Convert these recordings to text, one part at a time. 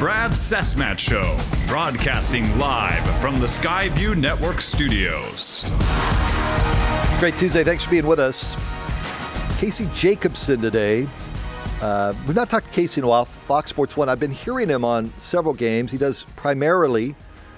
Brad Cessmat Show, broadcasting live from the Skyview Network studios. Great Tuesday. Thanks for being with us. Casey Jacobsen today. We've not talked to Casey in a while. Fox Sports 1. I've been hearing him on several games. He does primarily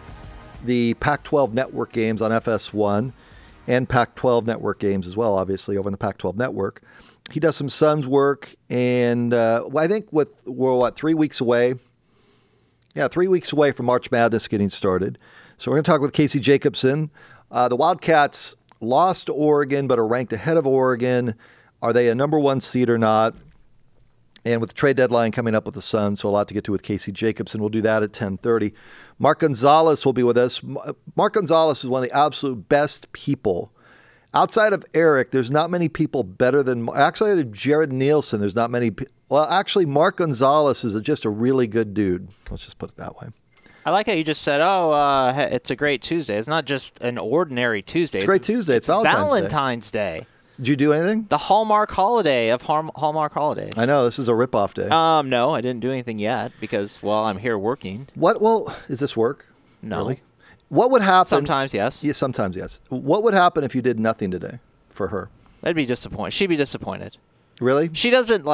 the Pac-12 network games on FS1 and Pac-12 network games as well, obviously, over in the Pac-12 network. He does some Suns work, and I think we're 3 weeks away? Yeah, 3 weeks away from March Madness getting started. So we're going to talk with Casey Jacobsen. The Wildcats lost to Oregon, but are ranked ahead of Oregon. Are they a number one seed or not? And with the trade deadline coming up with the Suns, so a lot to get to with Casey Jacobsen. We'll do that at 10:30. Mark Gonzalez will be with us. Mark Gonzalez is one of the absolute best people. Outside of Eric, there's not many people better than... Actually, Jared Nielsen, there's not many... Well, actually, Mark Gonzalez is just a really good dude. Let's just put it that way. I like how you just said, it's a great Tuesday. It's not just an ordinary Tuesday. It's a great Tuesday. It's Valentine's Day. Did you do anything? The Hallmark holiday of Hallmark holidays. I know. This is a rip-off day. No, I didn't do anything yet because, I'm here working. What? Well, is this work? No. Really? What would happen? Sometimes, yes. Yeah, sometimes, yes. What would happen if you did nothing today for her? That'd be disappointing. She'd be disappointed. Really? She doesn't,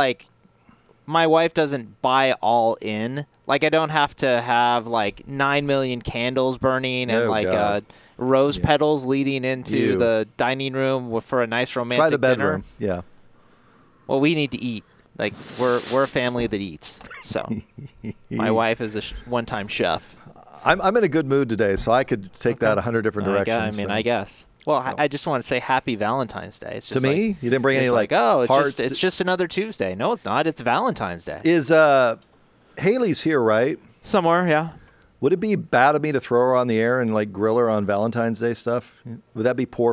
my wife doesn't buy all in. I don't have to have, 9 million candles burning and, rose petals leading into the dining room for a nice romantic dinner. Try the bedroom. Dinner. Yeah. Well, we need to eat. We're a family that eats. So my wife is a one-time chef. I'm in a good mood today, so I could take that 100 different directions. I guess. Well, so. I just want to say Happy Valentine's Day. It's just to me, you didn't bring any hearts. It's just another Tuesday. No, it's not. It's Valentine's Day. Is Haley's here, right? Somewhere, yeah. Would it be bad of me to throw her on the air and grill her on Valentine's Day stuff? Would that be poor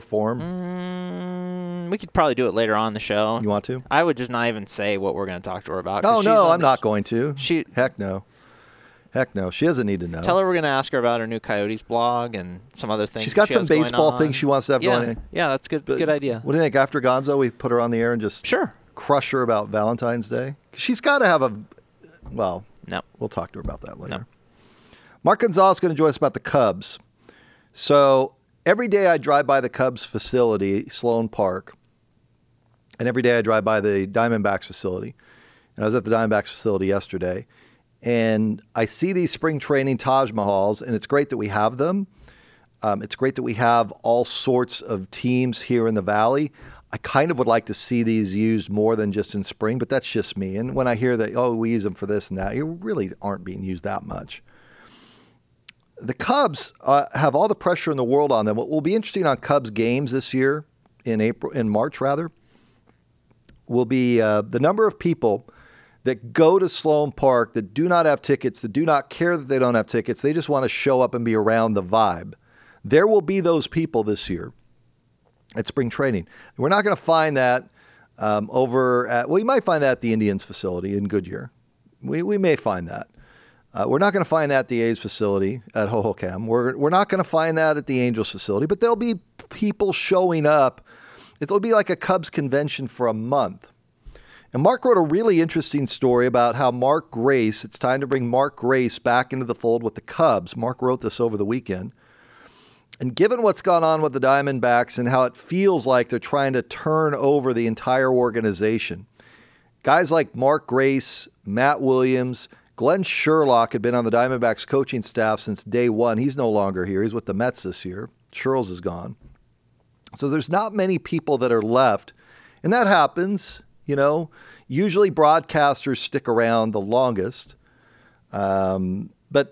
form? We could probably do it later on in the show. You want to? I would just not even say what we're going to talk to her about. Oh, no, I'm not going to. Heck no. Heck no. She doesn't need to know. Tell her we're going to ask her about her new Coyotes blog and some other things. She's got some baseball things she wants to have going. Yeah, that's good. Good idea. What do you think? After Gonzo, we put her on the air and just crush her about Valentine's Day? She's got to have no. We'll talk to her about that later. No. Mark Gonzalez is going to join us about the Cubs. So every day I drive by the Cubs facility, Sloan Park, and every day I drive by the Diamondbacks facility. And I was at the Diamondbacks facility yesterday, and I see these spring training Taj Mahals, and it's great that we have them. It's great that we have all sorts of teams here in the Valley. I kind of would like to see these used more than just in spring, but that's just me. And when I hear that, we use them for this and that, they really aren't being used that much. The Cubs have all the pressure in the world on them. What will be interesting on Cubs games this year, in March, will be the number of people that go to Sloan Park that do not have tickets, that do not care that they don't have tickets. They just want to show up and be around the vibe. There will be those people this year at spring training. We're not going to find that we might find that at the Indians facility in Goodyear. We may find that. We're not going to find that at the A's facility at Hohokam. We're not going to find that at the Angels facility, but there'll be people showing up. It'll be like a Cubs convention for a month. And Mark wrote a really interesting story about how Mark Grace, it's time to bring Mark Grace back into the fold with the Cubs. Mark wrote this over the weekend. And given what's gone on with the Diamondbacks and how it feels like they're trying to turn over the entire organization, guys like Mark Grace, Matt Williams, Glenn Sherlock had been on the Diamondbacks coaching staff since day one. He's no longer here. He's with the Mets this year. Sherles is gone. So there's not many people that are left. And that happens, Usually broadcasters stick around the longest. But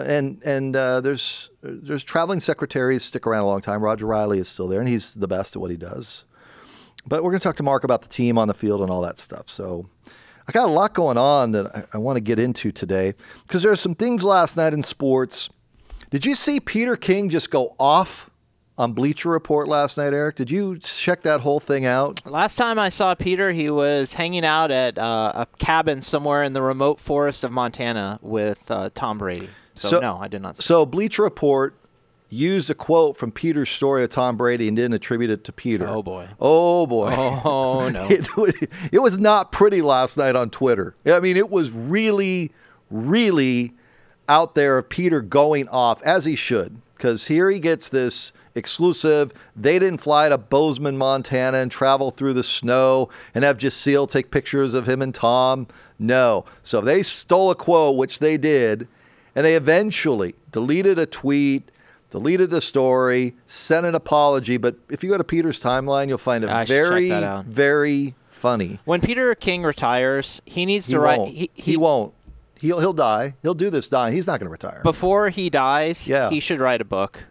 there's traveling secretaries stick around a long time. Roger Riley is still there, and he's the best at what he does. But we're going to talk to Mark about the team on the field and all that stuff. So I got a lot going on that I want to get into today because there are some things last night in sports. Did you see Peter King just go off on Bleacher Report last night, Eric? Did you check that whole thing out? Last time I saw Peter, he was hanging out at a cabin somewhere in the remote forest of Montana with Tom Brady. So no, I did not see So Bleacher Report used a quote from Peter's story of Tom Brady and didn't attribute it to Peter. Oh, boy. Oh, boy. Oh, no. It was not pretty last night on Twitter. I mean, it was really, really out there of Peter going off, as he should, because here he gets this exclusive. They didn't fly to Bozeman, Montana and travel through the snow and have Jaseel take pictures of him and Tom. No. So they stole a quote, which they did, and they eventually deleted a tweet, deleted the story, sent an apology. But if you go to Peter's timeline, you'll find it very, very funny. When Peter King retires, he needs to write. He won't. He'll die. He'll do this dying. He's not going to retire. Before he dies, he should write a book.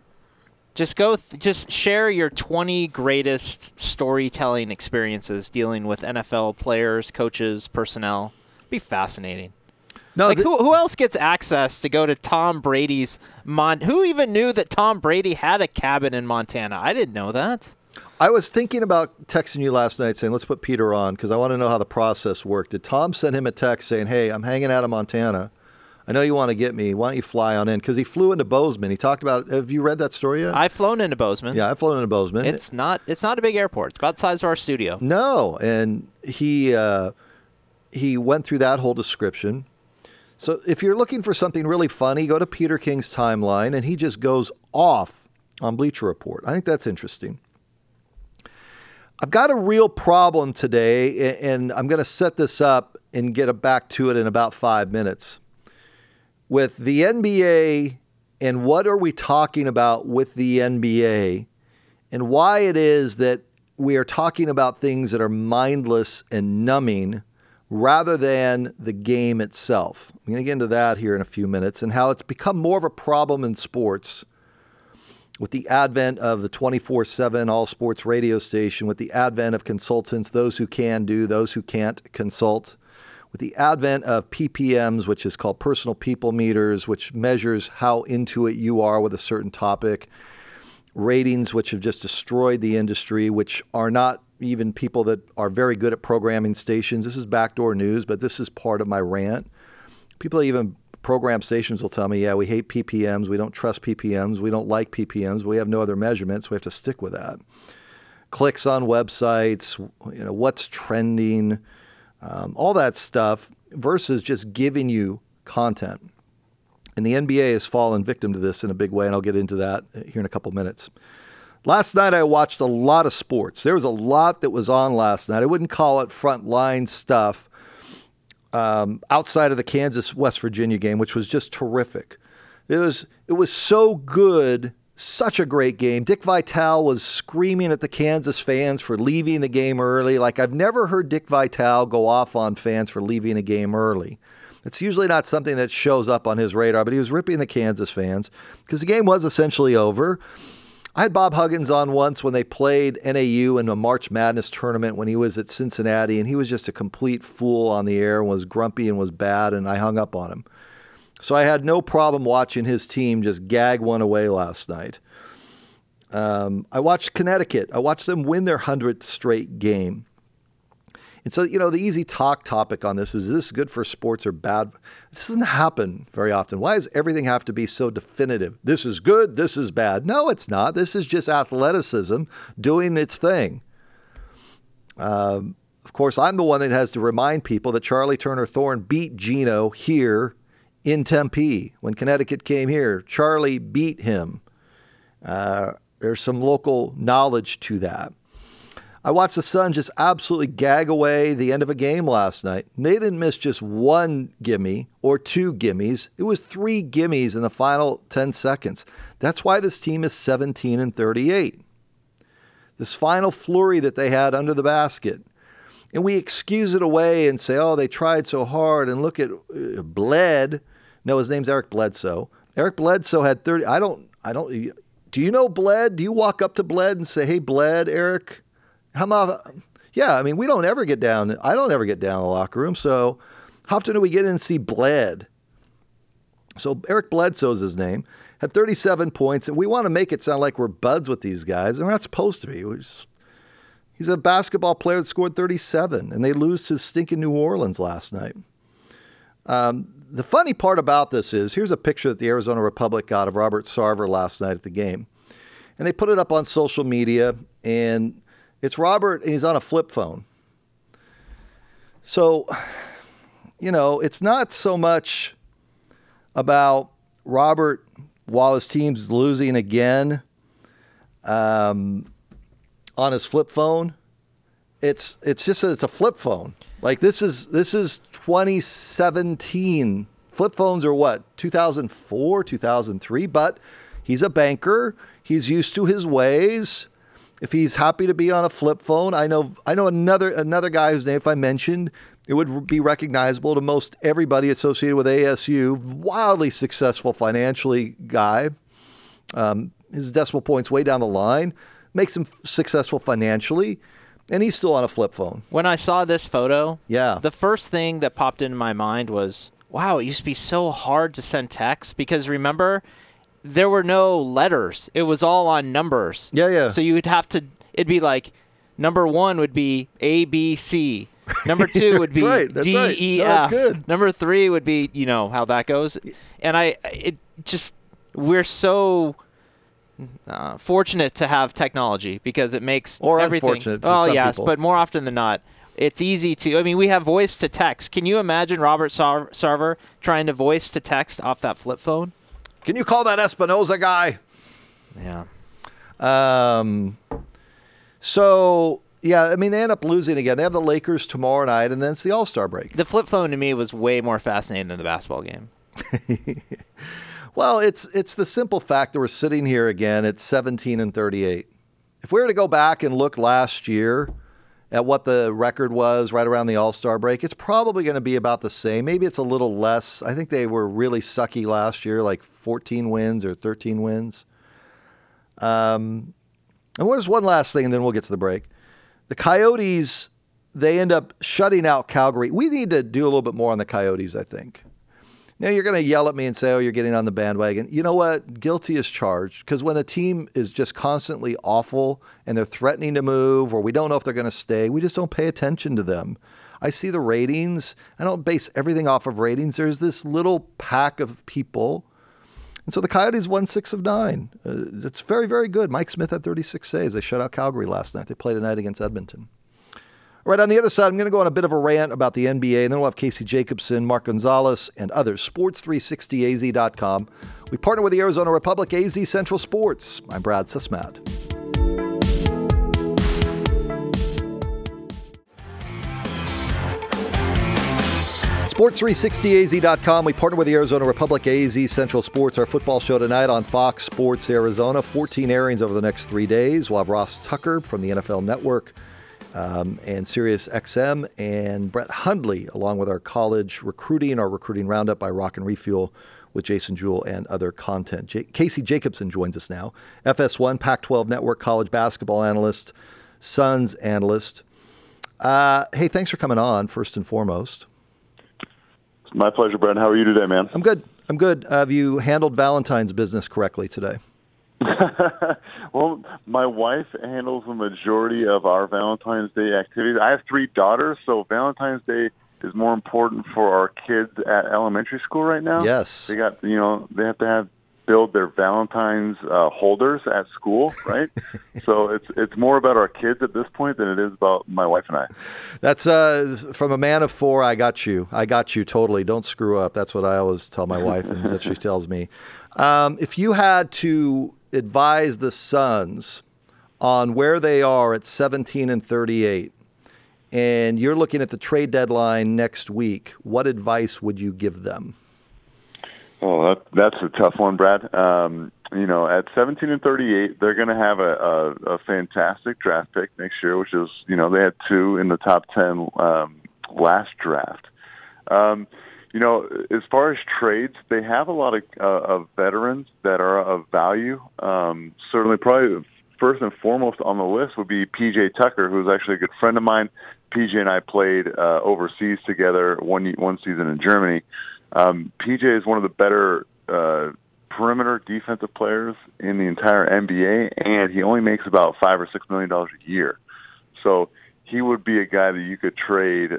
Just share your 20 greatest storytelling experiences dealing with NFL players, coaches, personnel. It'd be fascinating. No, who else gets access to go to Tom Brady's who even knew that Tom Brady had a cabin in Montana? I didn't know that. I was thinking about texting you last night saying, let's put Peter on because I want to know how the process worked. Did Tom send him a text saying, hey, I'm hanging out in Montana. I know you want to get me. Why don't you fly on in? Because he flew into Bozeman. He talked about, have you read that story yet? I've flown into Bozeman. Yeah, I've flown into Bozeman. It's not a big airport. It's about the size of our studio. No, and he went through that whole description. So if you're looking for something really funny, go to Peter King's timeline, and he just goes off on Bleacher Report. I think that's interesting. I've got a real problem today, and I'm going to set this up and get back to it in about 5 minutes. With the NBA and what are we talking about with the NBA and why it is that we are talking about things that are mindless and numbing rather than the game itself. I'm going to get into that here in a few minutes and how it's become more of a problem in sports with the advent of the 24/7 all sports radio station, with the advent of consultants, those who can do, those who can't consult, with the advent of PPMs, which is called personal people meters, which measures how into it you are with a certain topic, ratings, which have just destroyed the industry, which are not even people that are very good at programming stations. This is backdoor news, but this is part of my rant. People that even program stations will tell me, yeah, we hate PPMs. We don't trust PPMs. We don't like PPMs. We have no other measurements. We have to stick with that. Clicks on websites, what's trending, all that stuff versus just giving you content. And the NBA has fallen victim to this in a big way, and I'll get into that here in a couple minutes. Last night, I watched a lot of sports. There was a lot that was on last night. I wouldn't call it frontline stuff outside of the Kansas-West Virginia game, which was just terrific. It was so good, such a great game. Dick Vitale was screaming at the Kansas fans for leaving the game early. Like, I've never heard Dick Vitale go off on fans for leaving a game early. It's usually not something that shows up on his radar, but he was ripping the Kansas fans because the game was essentially over. I had Bob Huggins on once when they played NAU in a March Madness tournament when he was at Cincinnati, and he was just a complete fool on the air and was grumpy and was bad, and I hung up on him. So I had no problem watching his team just gag one away last night. I watched Connecticut. I watched them win their 100th straight game. And so, the easy talk topic on this is this good for sports or bad? This doesn't happen very often. Why does everything have to be so definitive? This is good, this is bad. No, it's not. This is just athleticism doing its thing. Of course, I'm the one that has to remind people that Charlie Turner Thorne beat Geno here in Tempe. When Connecticut came here, Charlie beat him. There's some local knowledge to that. I watched the Suns just absolutely gag away the end of a game last night. They didn't miss just one gimme or two gimmies. It was 3 gimmies in the final 10 seconds. That's why this team is 17-38. This final flurry that they had under the basket. And we excuse it away and say, oh, they tried so hard. And look at Bled. No, his name's Eric Bledsoe. Eric Bledsoe had 30. Do you know Bled? Do you walk up to Bled and say, hey, Bled, Eric? Yeah, we don't ever get down. I don't ever get down in the locker room. So how often do we get in and see Bled? So Eric Bledsoe's his name. Had 37 points. And we want to make it sound like we're buds with these guys. And we're not supposed to be. He's a basketball player that scored 37. And they lose to stinking New Orleans last night. The funny part about this is, here's a picture that the Arizona Republic got of Robert Sarver last night at the game. And they put it up on social media. And it's Robert, and he's on a flip phone. So, it's not so much about Robert while his team's losing again on his flip phone. It's just that it's a flip phone. Like this is 2017. Flip phones are what, 2004, 2003, but he's a banker. He's used to his ways. If he's happy to be on a flip phone, I know another guy whose name, if I mentioned, it would be recognizable to most everybody associated with ASU. Wildly successful financially guy. His decimal points way down the line makes him successful financially, and he's still on a flip phone. When I saw this photo, yeah, the first thing that popped into my mind was, wow, it used to be so hard to send text because remember, there were no letters. It was all on numbers. Yeah. So you would have to, it'd be like, number 1 would be A, B, C. Number 2 would be D, E, F. Number 3 would be, you know how that goes. And we're so fortunate to have technology because it makes everything. Unfortunate to some people. But more often than not, it's easy to. I mean, we have voice to text. Can you imagine Robert Sarver trying to voice to text off that flip phone? Can you call that Espinoza guy? Yeah. So, yeah, I mean, they end up losing again. They have the Lakers tomorrow night, and then it's the All-Star break. The flip phone to me was way more fascinating than the basketball game. Well, it's the simple fact that we're sitting here again at 17-38. If we were to go back and look last year at what the record was right around the All-Star break, it's probably going to be about the same. Maybe it's a little less. I think they were really sucky last year, like 14 wins or 13 wins. And there's one last thing, and then we'll get to the break. The Coyotes, they end up shutting out Calgary. We need to do a little bit more on the Coyotes, I think. Now, you're going to yell at me and say, oh, you're getting on the bandwagon. You know what? Guilty as charged. Because when a team is just constantly awful and they're threatening to move or we don't know if they're going to stay, we just don't pay attention to them. I see the ratings. I don't base everything off of ratings. There's this little pack of people. And so the Coyotes won 6 of 9. It's very, very good. Mike Smith had 36 saves. They shut out Calgary last night. They played tonight against Edmonton. All right, on the other side, I'm going to go on a bit of a rant about the NBA, and then we'll have Casey Jacobson, Mark Gonzalez, and others. Sports360az.com. We partner with the Arizona Republic, AZ Central Sports. I'm Brad Susmat. Sports360az.com. We partner with the Arizona Republic, AZ Central Sports. Our football show tonight on Fox Sports Arizona. 14 airings over the next 3 days. We'll have Ross Tucker from the NFL Network. And Sirius XM, and Brett Hundley, along with our college recruiting, our recruiting roundup by Rock and Refuel with Jason Jewell and other content. Casey Jacobson joins us now, FS1, Pac-12 Network college basketball analyst, Suns analyst. Hey, thanks for coming on, first and foremost. It's my pleasure, Brett. How are you today, man? I'm good. Have you handled Valentine's business correctly today? Well, my wife handles the majority of our Valentine's Day activities. I have 3 daughters, so Valentine's Day is more important for our kids at elementary school right now. Yes. They got, they have to build their Valentine's holders at school, right? So it's more about our kids at this point than it is about my wife and I. That's from a man of 4. I got you totally. Don't screw up. That's what I always tell my wife, and that she tells me. If you had to advise the Suns on where they are at 17-38, and you're looking at the trade deadline next week, what advice would you give them? Oh, that's a tough one, Brad. At 17-38, they're going to have a fantastic draft pick next year, which is, they had 2 in the top 10 last draft. As far as trades, they have a lot of veterans that are of value. Certainly, probably first and foremost on the list would be P.J. Tucker, who's actually a good friend of mine. P.J. and I played overseas together one season in Germany. P.J. is one of the better perimeter defensive players in the entire NBA, and he only makes about $5 or $6 million a year. So he would be a guy that you could trade.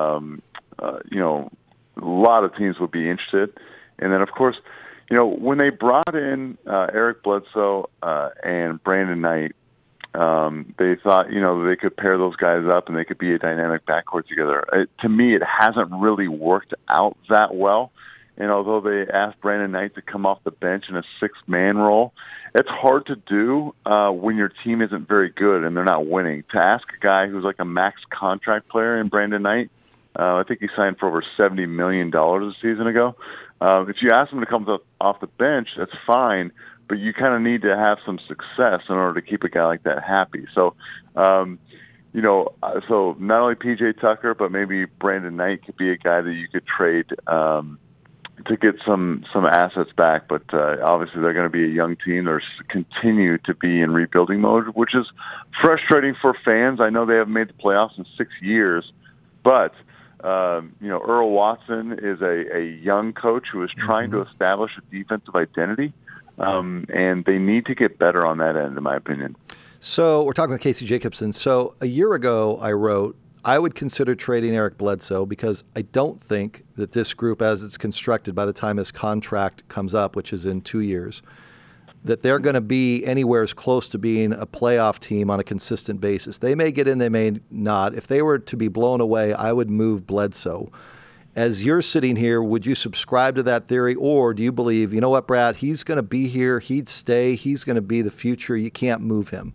A lot of teams would be interested. And then, of course, when they brought in Eric Bledsoe and Brandon Knight, they thought, they could pair those guys up and they could be a dynamic backcourt together. To me, it hasn't really worked out that well. And although they asked Brandon Knight to come off the bench in a sixth-man role, it's hard to do when your team isn't very good and they're not winning. To ask a guy who's like a max contract player in Brandon Knight, I think he signed for over $70 million a season ago. If you ask him to come off the bench, that's fine, but you kind of need to have some success in order to keep a guy like that happy. So, so not only PJ Tucker, but maybe Brandon Knight could be a guy that you could trade to get some assets back. But obviously they're going to be a young team. They're continue to be in rebuilding mode, which is frustrating for fans. I know they haven't made the playoffs in 6 years, but Earl Watson is a young coach who is trying to establish a defensive identity, and they need to get better on that end, in my opinion. So we're talking with Casey Jacobsen. So a year ago, I wrote, I would consider trading Eric Bledsoe because I don't think that this group, as it's constructed by the time his contract comes up, which is in 2 years, that they're going to be anywhere as close to being a playoff team on a consistent basis. They may get in, they may not. If they were to be blown away, I would move Bledsoe. As you're sitting here, would you subscribe to that theory, or do you believe, you know what, Brad, he's going to be here, he'd stay, he's going to be the future, you can't move him?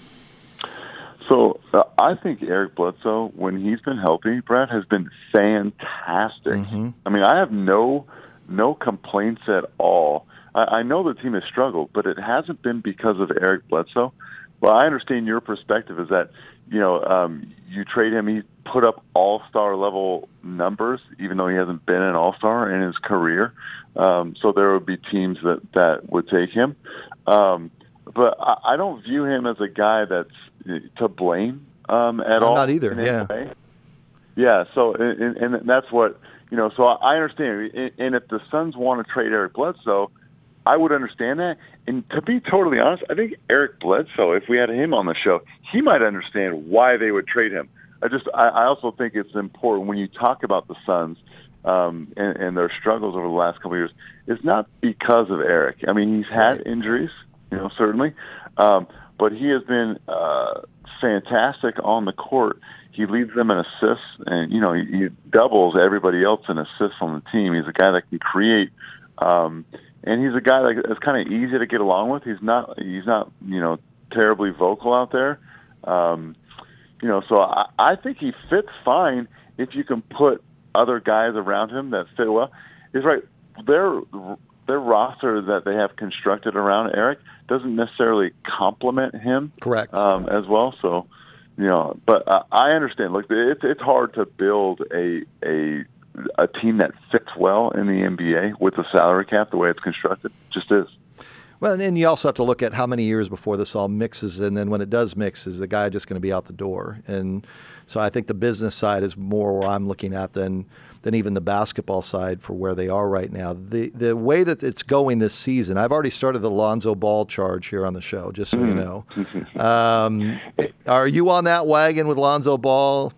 So I think Eric Bledsoe, when he's been healthy, Brad, has been fantastic. Mm-hmm. I mean, I have no complaints at all. I know the team has struggled, but it hasn't been because of Eric Bledsoe. Well, I understand your perspective is that, you trade him, he put up all-star level numbers, even though he hasn't been an all-star in his career. So there would be teams that would take him. But I don't view him as a guy that's to blame at all. Not either, yeah. Yeah, so, and that's what, so I understand. And if the Suns want to trade Eric Bledsoe, I would understand that. And to be totally honest, I think Eric Bledsoe, if we had him on the show, he might understand why they would trade him. I also think it's important when you talk about the Suns and their struggles over the last couple of years, it's not because of Eric. I mean, he's had injuries, certainly, but he has been fantastic on the court. He leads them in assists, and he doubles everybody else in assists on the team. He's a guy that can create, and he's a guy that's kind of easy to get along with. He's not terribly vocal out there. So I think he fits fine if you can put other guys around him that fit well. He's right. Their roster that they have constructed around Eric doesn't necessarily complement him. Correct. As well. So, but I understand. Look, it's hard to build a team that fits well in the NBA with the salary cap the way it's constructed. It just is. Well, and you also have to look at how many years before this all mixes, and then when it does mix, is the guy just going to be out the door? And so I think the business side is more where I'm looking at than even the basketball side for where they are right now. The way that it's going this season, I've already started the Lonzo Ball charge here on the show, just so you know. Are you on that wagon with Lonzo Ball?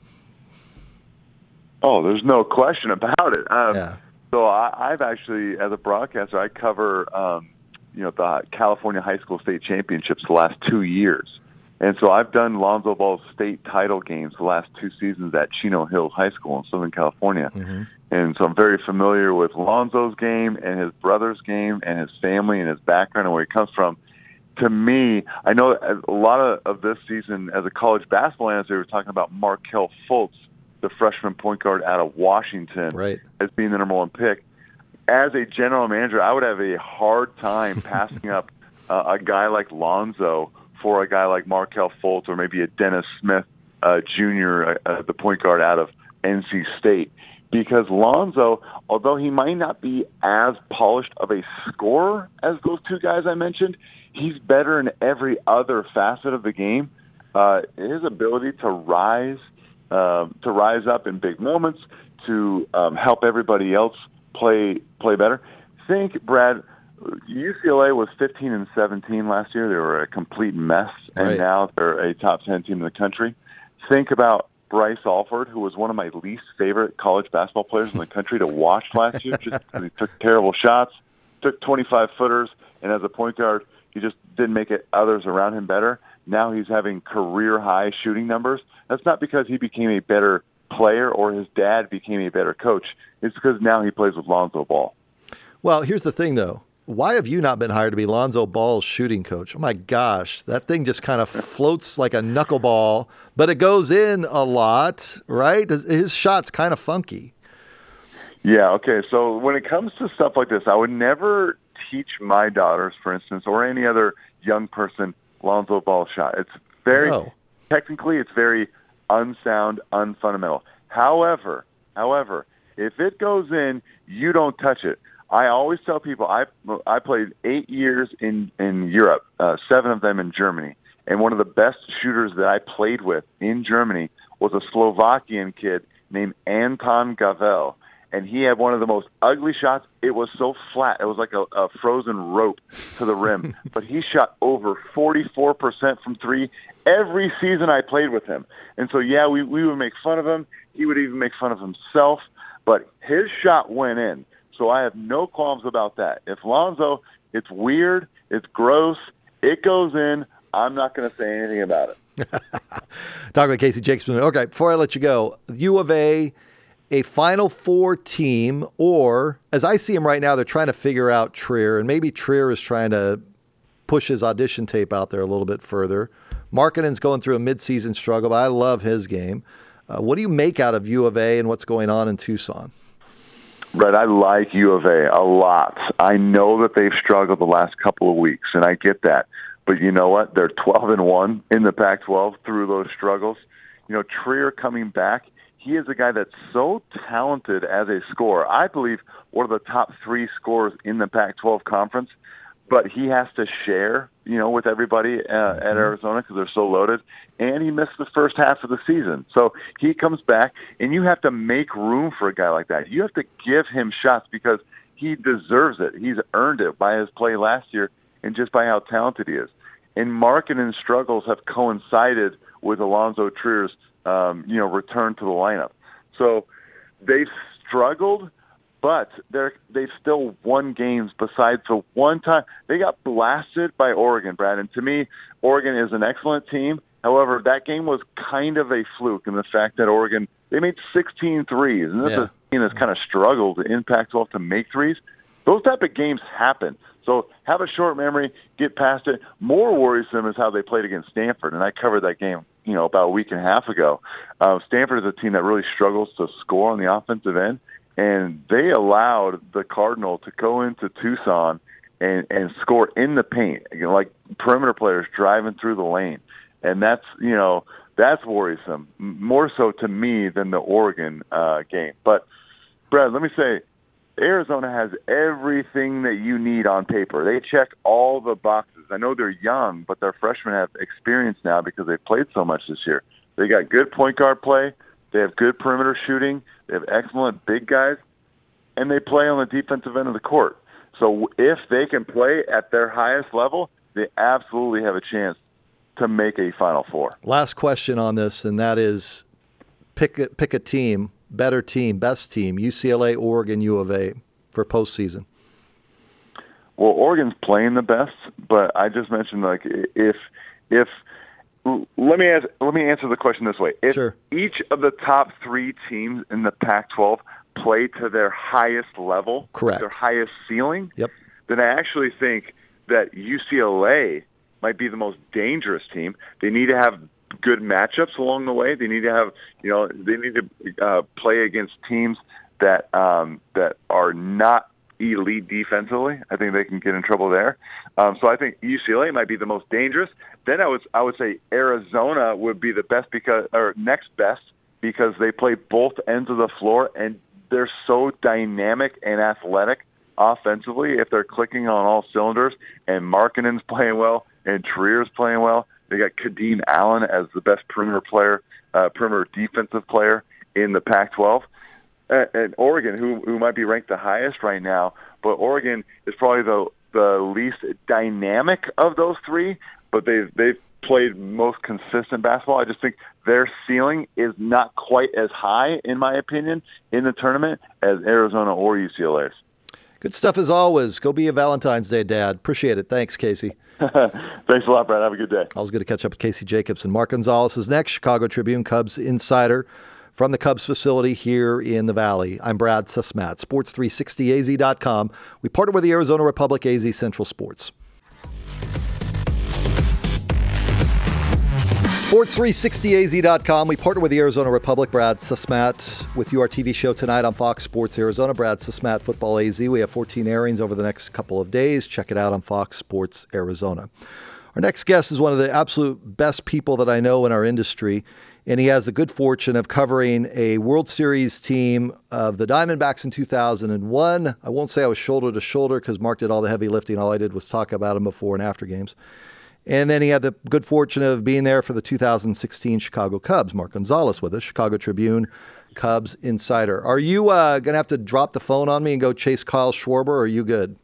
Oh, there's no question about it. So I've actually, as a broadcaster, I cover the California High School State Championships the last 2 years. And so I've done Lonzo Ball's state title games the last 2 seasons at Chino Hills High School in Southern California. Mm-hmm. And so I'm very familiar with Lonzo's game and his brother's game and his family and his background and where he comes from. To me, I know a lot of this season as a college basketball analyst, they were talking about Markelle Fultz, the freshman point guard out of Washington, right, as being the number one pick. As a general manager, I would have a hard time passing up a guy like Lonzo for a guy like Markelle Fultz or maybe a Dennis Smith Jr., the point guard out of NC State. Because Lonzo, although he might not be as polished of a scorer as those two guys I mentioned, he's better in every other facet of the game. His ability to rise up in big moments, to help everybody else play better. Think, Brad, UCLA was 15-17 last year. They were a complete mess, and now they're a top 10 team in the country. Think about Bryce Alford, who was one of my least favorite college basketball players in the country to watch last year, just because he took terrible shots, took 25-footers, and as a point guard, he just didn't make others around him better. Now he's having career-high shooting numbers. That's not because he became a better player or his dad became a better coach. It's because now he plays with Lonzo Ball. Well, here's the thing, though. Why have you not been hired to be Lonzo Ball's shooting coach? Oh, my gosh. That thing just kind of floats like a knuckleball, but it goes in a lot, right? His shot's kind of funky. Yeah, okay. So when it comes to stuff like this, I would never teach my daughters, for instance, or any other young person, Lonzo Ball's shot. It's technically, it's very unsound, unfundamental. However, if it goes in, you don't touch it. I always tell people I played 8 years in Europe, 7 of them in Germany, and one of the best shooters that I played with in Germany was a Slovakian kid named Anton Gavel, and he had one of the most ugly shots. It was so flat. It was like a frozen rope to the rim, but he shot over 44% from three every season I played with him. And so, yeah, we would make fun of him. He would even make fun of himself, but his shot went in. So I have no qualms about that. If Lonzo, it's weird, it's gross, it goes in, I'm not going to say anything about it. Talking about Casey Jacobsen. Okay, before I let you go, U of A Final Four team, or as I see him right now, they're trying to figure out Trier, and maybe Trier is trying to push his audition tape out there a little bit further. Markkanen's going through a midseason struggle, but I love his game. What do you make out of U of A and what's going on in Tucson? Right, I like U of A a lot. I know that they've struggled the last couple of weeks, and I get that. But you know what? They're 12-1 in the Pac-12 through those struggles. You know, Trier coming back, he is a guy that's so talented as a scorer. I believe one of the top 3 scorers in the Pac-12 conference. But he has to share, with everybody at Arizona because they're so loaded. And he missed the first half of the season. So he comes back, and you have to make room for a guy like that. You have to give him shots because he deserves it. He's earned it by his play last year and just by how talented he is. And Markkanen's struggles have coincided with Alonzo Trier's, return to the lineup. So they've struggled, but they've still won games besides the one time. They got blasted by Oregon, Brad. And to me, Oregon is an excellent team. However, that game was kind of a fluke in the fact that Oregon, they made 16 threes. And that's a team that's kind of struggled in Pac-12 to make threes. Those type of games happen. So have a short memory, get past it. More worrisome is how they played against Stanford. And I covered that game, about a week and a half ago. Stanford is a team that really struggles to score on the offensive end. And they allowed the Cardinal to go into Tucson and score in the paint, like perimeter players driving through the lane. And that's worrisome, more so to me than the Oregon game. But, Brad, let me say, Arizona has everything that you need on paper. They check all the boxes. I know they're young, but their freshmen have experience now because they've played so much this year. They got good point guard play. They have good perimeter shooting. They have excellent big guys, and they play on the defensive end of the court. So if they can play at their highest level, they absolutely have a chance to make a Final Four. Last question on this, and that is pick a team, better team, best team, UCLA, Oregon, U of A for postseason. Well, Oregon's playing the best, but I just mentioned if let me answer the question this way. If each of the top 3 teams in the Pac-12 play to their highest level, their highest ceiling, then I actually think that UCLA might be the most dangerous team. They need to have good matchups along the way. They need to have, they need to play against teams that are not elite defensively. I think they can get in trouble there. So I think UCLA might be the most dangerous. Then I would say Arizona would be the best next best because they play both ends of the floor and they're so dynamic and athletic offensively. If they're clicking on all cylinders and Markkanen's playing well and Trier's playing well, they got Kadeem Allen as the best perimeter defensive player in the Pac-12. And Oregon, who might be ranked the highest right now, but Oregon is probably the least dynamic of those 3, but they've played most consistent basketball. I just think their ceiling is not quite as high, in my opinion, in the tournament as Arizona or UCLA's. Good stuff as always. Go be a Valentine's Day dad. Appreciate it. Thanks, Casey. Thanks a lot, Brad. Have a good day. Always good to catch up with Casey Jacobsen. Mark Gonzalez is next, Chicago Tribune Cubs insider from the Cubs facility here in the Valley. I'm Brad Susmat, Sports360AZ.com. We partner with the Arizona Republic AZ Central Sports. Sports360AZ.com. We partner with the Arizona Republic. Brad Susmat with you. Our TV show tonight on Fox Sports Arizona. Brad Susmat, Football AZ. We have 14 airings over the next couple of days. Check it out on Fox Sports Arizona. Our next guest is one of the absolute best people that I know in our industry, and he has the good fortune of covering a World Series team of the Diamondbacks in 2001. I won't say I was shoulder to shoulder because Mark did all the heavy lifting. All I did was talk about him before and after games. And then he had the good fortune of being there for the 2016 Chicago Cubs. Mark Gonzalez with us, Chicago Tribune, Cubs insider. Are you going to have to drop the phone on me and go chase Kyle Schwarber, or are you good?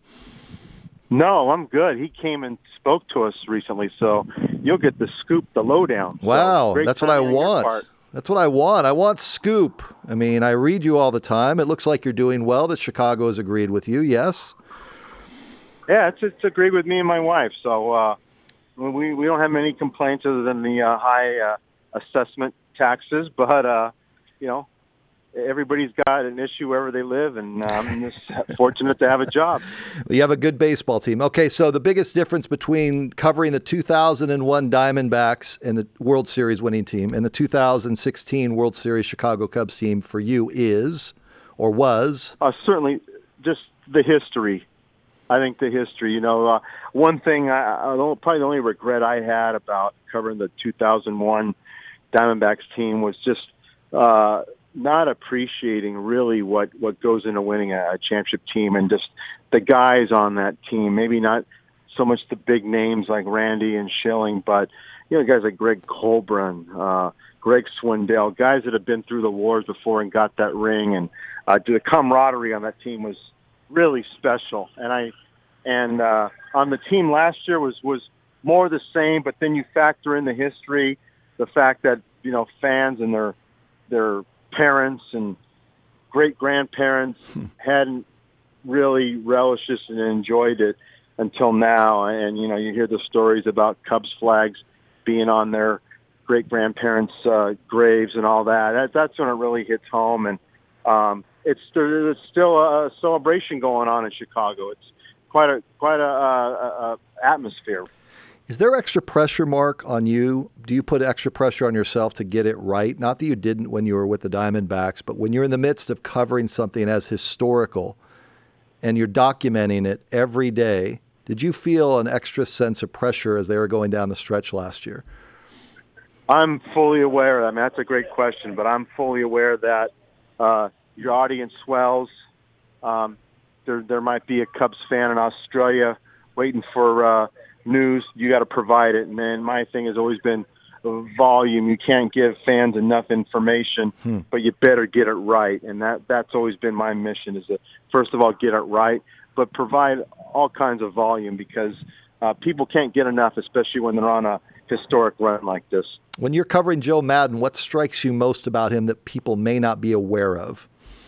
No, I'm good. He came and spoke to us recently, so you'll get the scoop, the lowdown. Wow, so that's what I want. That's what I want. I want scoop. I mean, I read you all the time. It looks like you're doing well, that Chicago has agreed with you, yes? Yeah, it's agreed with me and my wife, so we don't have many complaints other than the high assessment taxes, but, everybody's got an issue wherever they live, and I'm just fortunate to have a job. Well, you have a good baseball team. Okay, so the biggest difference between covering the 2001 Diamondbacks and the World Series winning team and the 2016 World Series Chicago Cubs team for you is, or was? Certainly just the history. I think the history, one thing, probably the only regret I had about covering the 2001 Diamondbacks team was just not appreciating really what goes into winning a championship team, and just the guys on that team. Maybe not so much the big names like Randy and Schilling, but guys like Greg Colburn, Greg Swindell, guys that have been through the wars before and got that ring, and the camaraderie on that team was really special. And on the team last year was more the same, but then you factor in the history, the fact that fans and their parents and great-grandparents hadn't really relished this and enjoyed it until now. And, you hear the stories about Cubs flags being on their great-grandparents' graves and all that. That's when it really hits home. And there's still a celebration going on in Chicago. It's quite a atmosphere. Is there extra pressure, Mark, on you? Do you put extra pressure on yourself to get it right? Not that you didn't when you were with the Diamondbacks, but when you're in the midst of covering something as historical and you're documenting it every day, did you feel an extra sense of pressure as they were going down the stretch last year? I'm fully aware. I mean, that's a great question, but I'm fully aware that your audience swells. There might be a Cubs fan in Australia waiting for news. You got to provide it. And then my thing has always been volume. You can't give fans enough information, but you better get it right. And that's always been my mission, is to, first of all, get it right, but provide all kinds of volume, because people can't get enough, especially when they're on a historic run like this. When you're covering Joe Maddon, what strikes you most about him that people may not be aware of?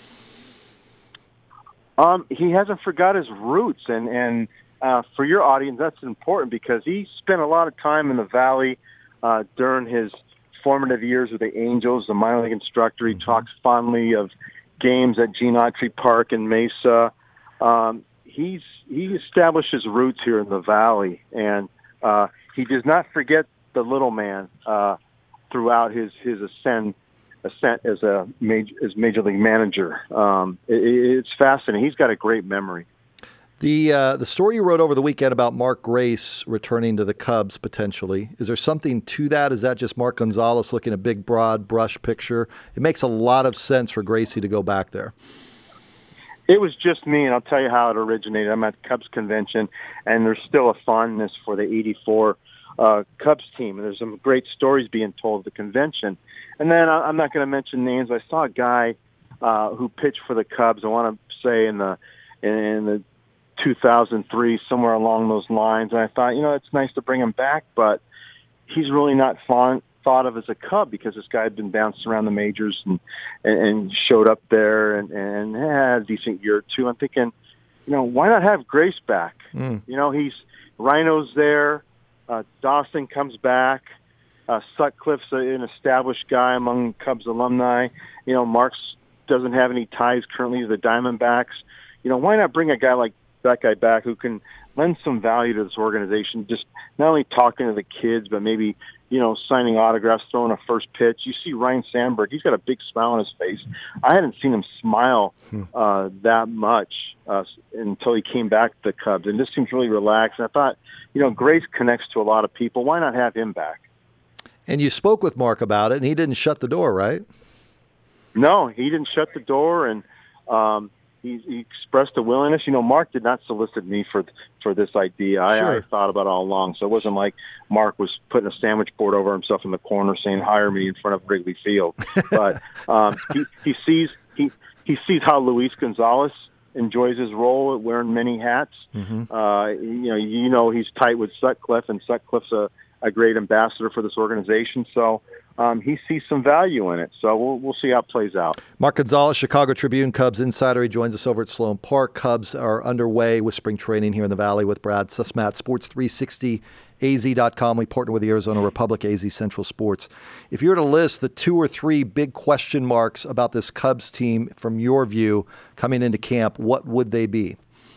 He hasn't forgot his roots, and for your audience, that's important, because he spent a lot of time in the Valley during his formative years with the Angels, the minor league instructor. He talks fondly of games at Gene Autry Park in Mesa. He established his roots here in the Valley, and he does not forget the little man throughout his ascent as major league manager. It's fascinating. He's got a great memory. The story you wrote over the weekend about Mark Grace returning to the Cubs potentially, is there something to that? Is that just Mark Gonzalez looking at a big, broad brush picture? It makes a lot of sense for Gracie to go back there. It was just me, and I'll tell you how it originated. I'm at the Cubs convention, and there's still a fondness for the '84 Cubs team, and there's some great stories being told at the convention. And then I'm not going to mention names. I saw a guy who pitched for the Cubs, I want to say in the 2003, somewhere along those lines. And I thought, it's nice to bring him back, but he's really not thought of as a Cub, because this guy had been bounced around the majors and showed up there and had a decent year or two. I'm thinking, why not have Grace back? He's Rhino's there. Dawson comes back. Sutcliffe's an established guy among Cubs alumni. Marks doesn't have any ties currently to the Diamondbacks. Why not bring a guy like that guy back who can lend some value to this organization, just not only talking to the kids, but maybe, signing autographs, throwing a first pitch. You see Ryan Sandberg, he's got a big smile on his face. I hadn't seen him smile that much until he came back to the Cubs, and just seems really relaxed. And I thought, Grace connects to a lot of people. Why not have him back? And you spoke with Mark about it, and he didn't shut the door, right? No, he didn't shut the door, and he expressed a willingness. Mark did not solicit me for this idea. Sure. I thought about it all along, so it wasn't like Mark was putting a sandwich board over himself in the corner saying, "Hire me" in front of Wrigley Field. But he sees how Luis Gonzalez enjoys his role at wearing many hats. Mm-hmm. He's tight with Sutcliffe, and Sutcliffe's a great ambassador for this organization. So he sees some value in it. So we'll see how it plays out. Mark Gonzalez, Chicago Tribune Cubs insider. He joins us over at Sloan Park. Cubs are underway with spring training here in the Valley with Brad Susmat. Sports360AZ.com. We partner with the Arizona Republic, AZ Central Sports. If you were to list the 2 or 3 big question marks about this Cubs team from your view coming into camp, what would they be?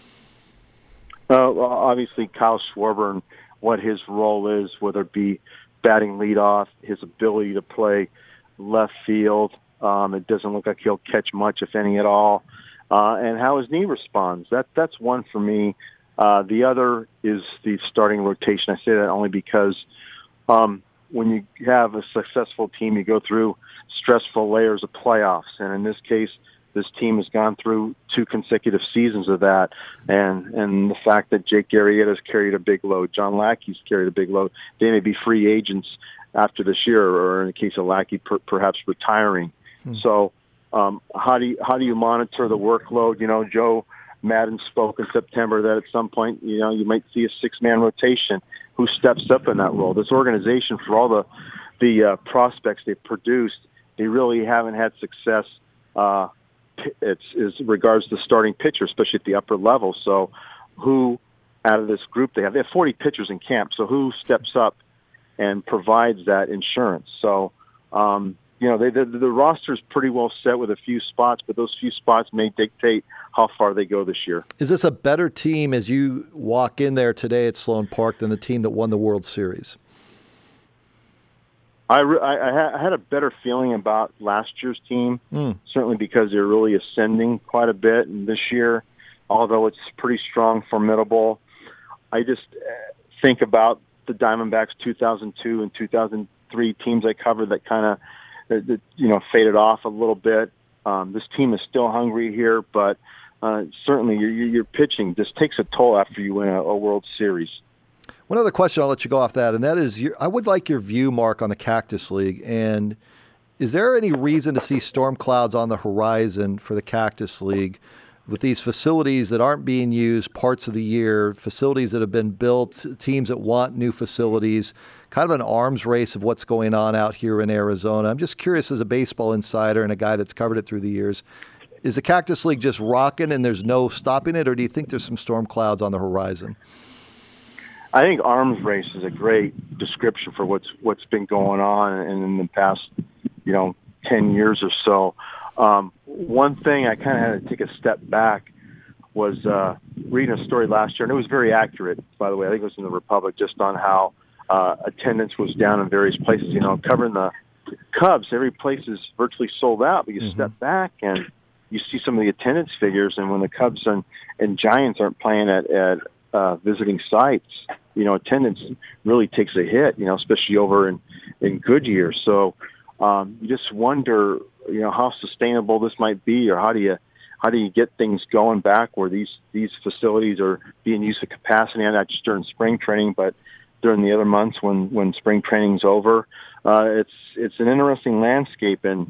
Obviously, Kyle Schwarber and what his role is, whether it be batting leadoff, his ability to play left field. It doesn't look like he'll catch much, if any at all. And how his knee responds. That's one for me. The other is the starting rotation. I say that only because when you have a successful team, you go through stressful layers of playoffs. And in this case, this team has gone through 2 consecutive seasons of that, and the fact that Jake Arrieta's carried a big load, John Lackey's carried a big load. They may be free agents after this year, or in the case of Lackey, perhaps retiring. So, how do you monitor the workload? Joe Madden spoke in September that at some point, you might see a 6-man rotation. Who steps up in that role? This organization, for all the prospects they've produced, they really haven't had success. It's regards to starting pitcher, especially at the upper level. So who out of this group they have 40 pitchers in camp. So who steps up and provides that insurance? So, the roster's pretty well set with a few spots, but those few spots may dictate how far they go this year. Is this a better team as you walk in there today at Sloan Park than the team that won the World Series? I had a better feeling about last year's team, certainly because they're really ascending quite a bit. And this year, although it's pretty strong, formidable, I just think about the Diamondbacks 2002 and 2003 teams I covered that kind of faded off a little bit. This team is still hungry here, but certainly your pitching just takes a toll after you win a World Series. One other question, I'll let you go off that, and that is, I would like your view, Mark, on the Cactus League. And is there any reason to see storm clouds on the horizon for the Cactus League with these facilities that aren't being used parts of the year, facilities that have been built, teams that want new facilities, kind of an arms race of what's going on out here in Arizona? I'm just curious, as a baseball insider and a guy that's covered it through the years, is the Cactus League just rocking and there's no stopping it, or do you think there's some storm clouds on the horizon? I think arms race is a great description for what's been going on in the past, 10 years or so. One thing I kind of had to take a step back was reading a story last year, and it was very accurate, by the way. I think it was in the Republic, just on how attendance was down in various places. Covering the Cubs, every place is virtually sold out, but you step back and you see some of the attendance figures, and when the Cubs and Giants aren't playing at visiting sites, attendance really takes a hit, especially over in Goodyear. So you just wonder, how sustainable this might be, or how do you get things going back where these facilities are being used to capacity, and not just during spring training, but during the other months when spring training's over. It's an interesting landscape, and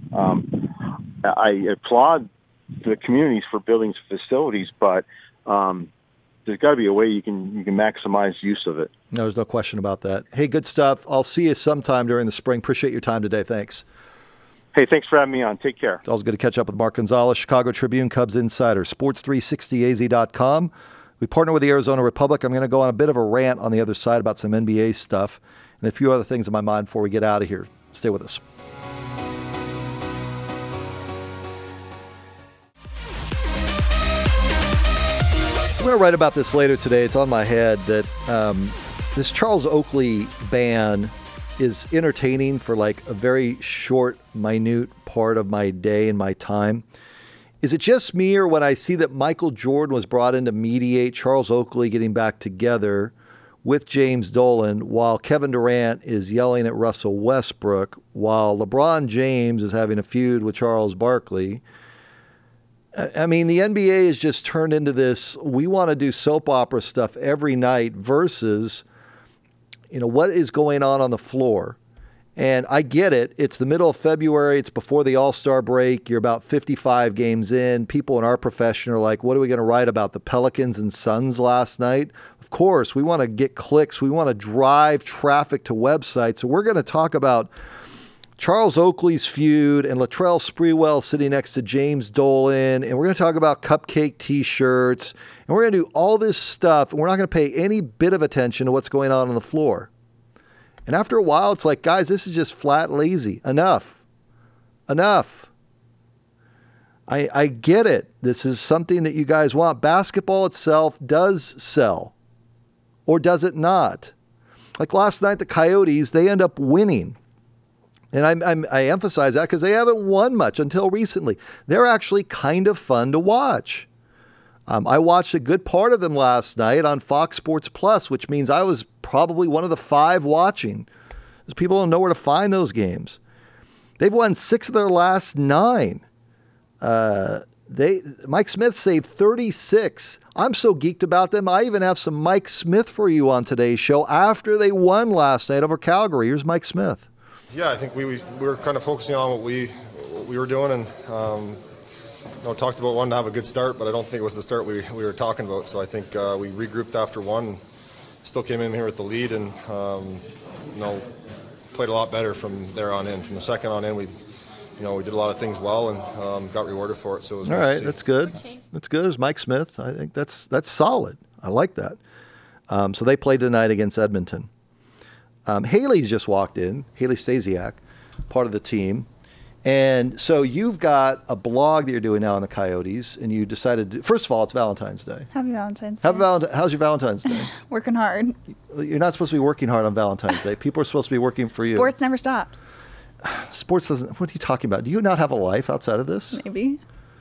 I applaud the communities for building facilities, but there's got to be a way you can maximize use of it. No, there's no question about that. Hey, good stuff. I'll see you sometime during the spring. Appreciate your time today. Thanks. Hey, thanks for having me on. Take care. It's always good to catch up with Mark Gonzalez, Chicago Tribune Cubs insider, sports360az.com. We partner with the Arizona Republic. I'm going to go on a bit of a rant on the other side about some NBA stuff and a few other things in my mind before we get out of here. Stay with us. going to write about this later today. It's on my head that this Charles Oakley ban is entertaining for like a very short, minute part of my day and my time. Is it just me, or when I see that Michael Jordan was brought in to mediate Charles Oakley getting back together with James Dolan, while Kevin Durant is yelling at Russell Westbrook, while LeBron James is having a feud with Charles Barkley? I mean, the NBA has just turned into this, we want to do soap opera stuff every night versus, what is going on the floor. And I get it. It's the middle of February. It's before the All-Star break. You're about 55 games in. People in our profession are like, what are we going to write about the Pelicans and Suns last night? Of course, we want to get clicks. We want to drive traffic to websites. So we're going to talk about Charles Oakley's feud and Latrell Sprewell sitting next to James Dolan. And we're going to talk about cupcake T-shirts. And we're going to do all this stuff. And we're not going to pay any bit of attention to what's going on the floor. And after a while, it's like, guys, this is just flat lazy. Enough. I get it. This is something that you guys want. Basketball itself does sell. Or does it not? Like last night, the Coyotes, they end up winning. And I emphasize that because they haven't won much until recently. They're actually kind of fun to watch. I watched a good part of them last night on Fox Sports Plus, which means I was probably one of the 5 watching. Because people don't know where to find those games. They've won 6 of their last 9. Mike Smith saved 36. I'm so geeked about them. I even have some Mike Smith for you on today's show after they won last night over Calgary. Here's Mike Smith. Yeah, I think we were kind of focusing on what we were doing, and talked about wanting to have a good start, but I don't think it was the start we were talking about. So I think we regrouped after one, still came in here with the lead, and played a lot better from there on in. From the second on in, we did a lot of things well and got rewarded for it. So it was all right. That's good. That's good. It's Mike Smith. I think that's solid. I like that. So they played tonight against Edmonton. Haley's just walked in. Haley Stasiak, part of the team. And so you've got a blog that you're doing now on the Coyotes, and you decided to, first of all, it's Valentine's Day. Happy Valentine's Day. How's your Valentine's Day? Working hard. You're not supposed to be working hard on Valentine's Day. People are supposed to be working for you. Sports never stops. Sports doesn't, what are you talking about? Do you not have a life outside of this? Maybe.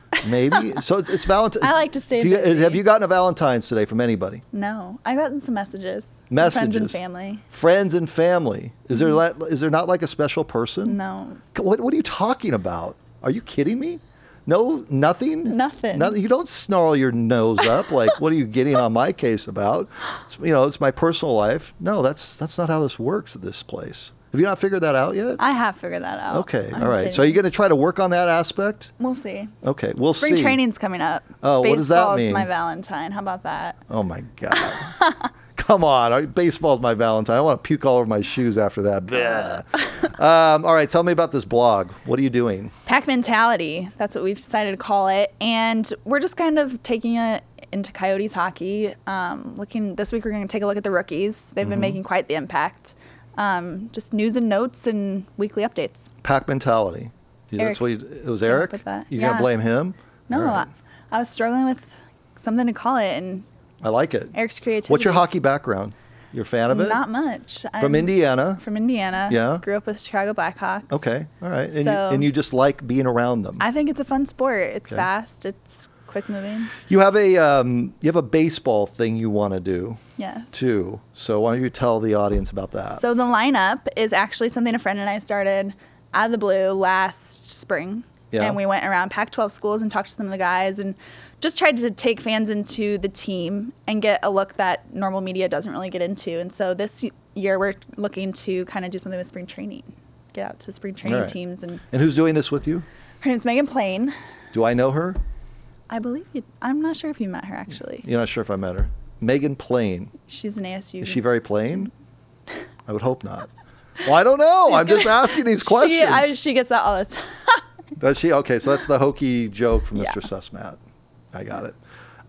So it's Valentine's. I like to stay busy. Have you gotten a Valentine's today from anybody? No. I've gotten some messages. Friends and family. Friends and family. Is there not like a special person? No. What are you talking about? Are you kidding me? No, nothing? Nothing. You don't snarl your nose up like, what are you getting on my case about? It's my personal life. No, that's not how this works at this place. Have you not figured that out yet? I have figured that out. Okay, all right. So are you going to try to work on that aspect? We'll see. Okay, we'll see. Spring training's coming up. Oh, what does that mean? Baseball's my Valentine. How about that? Oh, my God. Come on. Baseball's my Valentine. I want to puke all over my shoes after that. All right, tell me about this blog. What are you doing? Pack Mentality. That's what we've decided to call it. And we're just kind of taking it into Coyotes hockey. This week we're going to take a look at the rookies. They've been making quite the impact. Just news and notes and weekly updates. Pack Mentality. That's what it was. Eric? You're going to blame him? No, right. I was struggling with something to call it, and I like it. Eric's creativity. What's your hockey background? You're a fan of it? Not much. From Indiana? From Indiana. Yeah. Grew up with Chicago Blackhawks. Okay. All right. And you just like being around them? I think it's a fun sport. It's fast. It's quick moving. You have a baseball thing you want to do. Yes. Too. So why don't you tell the audience about that? So the lineup is actually something a friend and I started out of the blue last spring. Yeah. And we went around Pac-12 schools and talked to some of the guys and just tried to take fans into the team and get a look that normal media doesn't really get into. And so this year we're looking to kind of do something with spring training. Get out to spring training teams. And who's doing this with you? Her name's Megan Plain. Do I know her? I believe you. I'm not sure if you met her, actually. You're not sure if I met her. Megan Plain. She's an ASU. Is she very plain? I would hope not. Well, I don't know. I'm just asking these questions. She gets that all the time. Does she? Okay, so that's the hokey joke from Mr. Sussmat. I got it.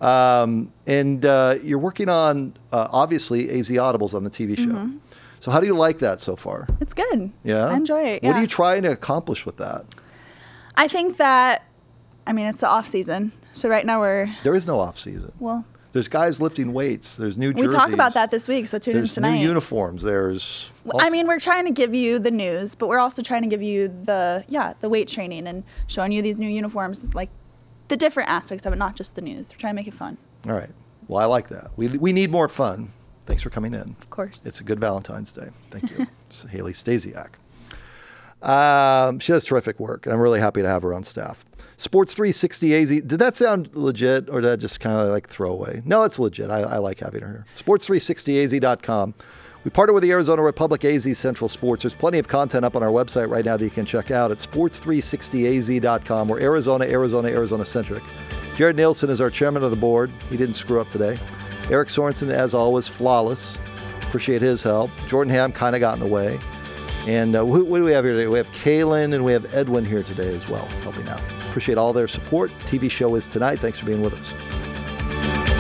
And you're working on, obviously, AZ Audibles on the TV show. Mm-hmm. So how do you like that so far? It's good. Yeah? I enjoy it, What are you trying to accomplish with that? I think that, it's the off season. So right now There is no off season. Well, There's guys lifting weights. There's new jerseys. We talk about that this week, so tune in tonight. There's new uniforms. There's. We're trying to give you the news, but we're also trying to give you the weight training and showing you these new uniforms, like the different aspects of it, not just the news. We're trying to make it fun. All right. Well, I like that. We need more fun. Thanks for coming in. Of course. It's a good Valentine's Day. Thank you. It's Haley Stasiak. She does terrific work, and I'm really happy to have her on staff. Sports 360 AZ. Did that sound legit, or did that just kind of like throwaway? No, it's legit. I like having her here. Sports360az.com. We partner with the Arizona Republic AZ Central Sports. There's plenty of content up on our website right now that you can check out at sports360az.com. We're Arizona-centric. Jared Nielsen is our chairman of the board. He didn't screw up today. Eric Sorensen, as always, flawless. Appreciate his help. Jordan Ham kind of got in the way. And what do we have here today? We have Kaylin and we have Edwin here today as well, helping out. Appreciate all their support. TV show is tonight. Thanks for being with us.